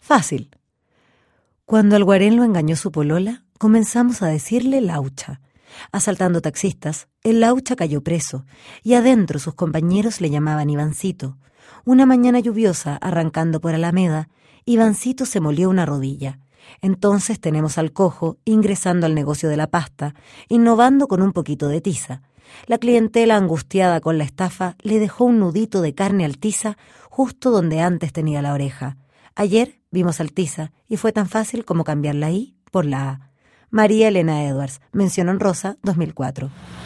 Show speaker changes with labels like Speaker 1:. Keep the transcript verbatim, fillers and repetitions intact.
Speaker 1: Fácil. Cuando al guarén lo engañó su polola, comenzamos a decirle laucha. Asaltando taxistas, el laucha cayó preso, y adentro sus compañeros le llamaban Ivancito. Una mañana lluviosa, arrancando por Alameda, Ivancito se molió una rodilla. Entonces tenemos al cojo ingresando al negocio de la pasta, innovando con un poquito de tiza. La clientela, angustiada con la estafa, le dejó un nudito de carne al tiza justo donde antes tenía la oreja. Ayer vimos al tiza y fue tan fácil como cambiar la I por la A. María Elena Edwards, mención honrosa, dos mil cuatro.